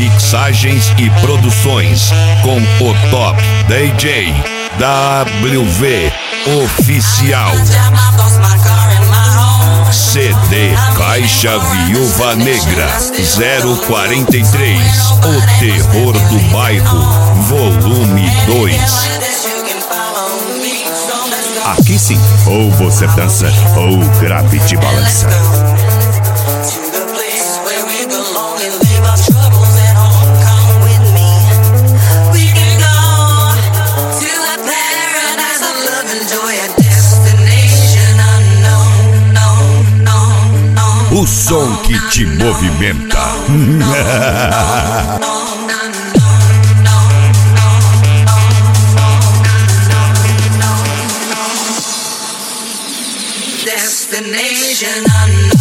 mixagens e produções com o top DJ WV Oficial. CD Caixa Viúva Negra 043, O Terror do Bairro, volume 2. Aqui sim, ou você dança ou o grave te balança. O som que te movimenta. Destination unknown.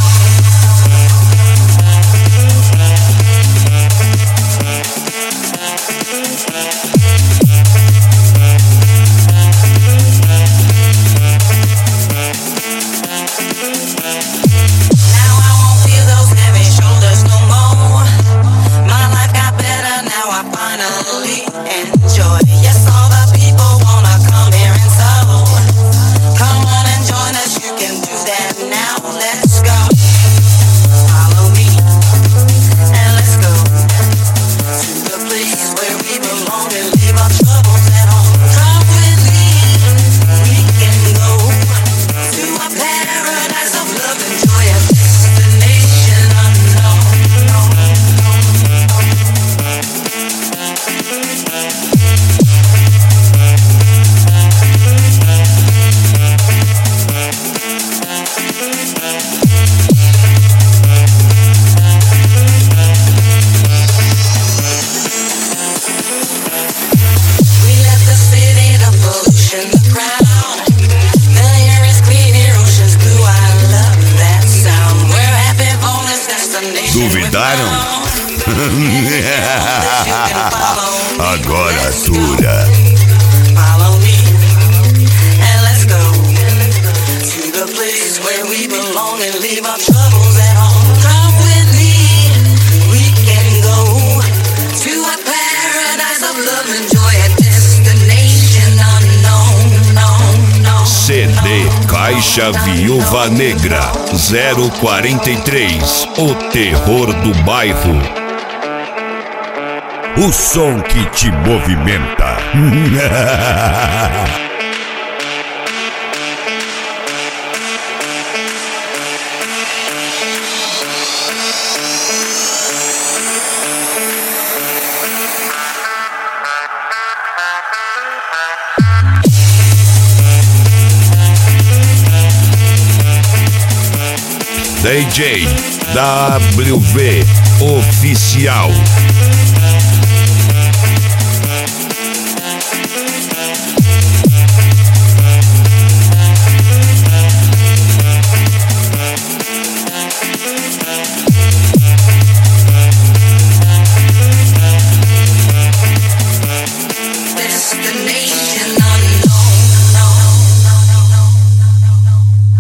Duvidaram? Agora atura. Follow me and let's go to the place where we belong and leave our troubles at home. Come with me, we can go to a paradise of love and joy, a destination unknown. CD Caixa Viúva Negra 043, O Terror do Bairro. O som que te movimenta. DJ WV Oficial.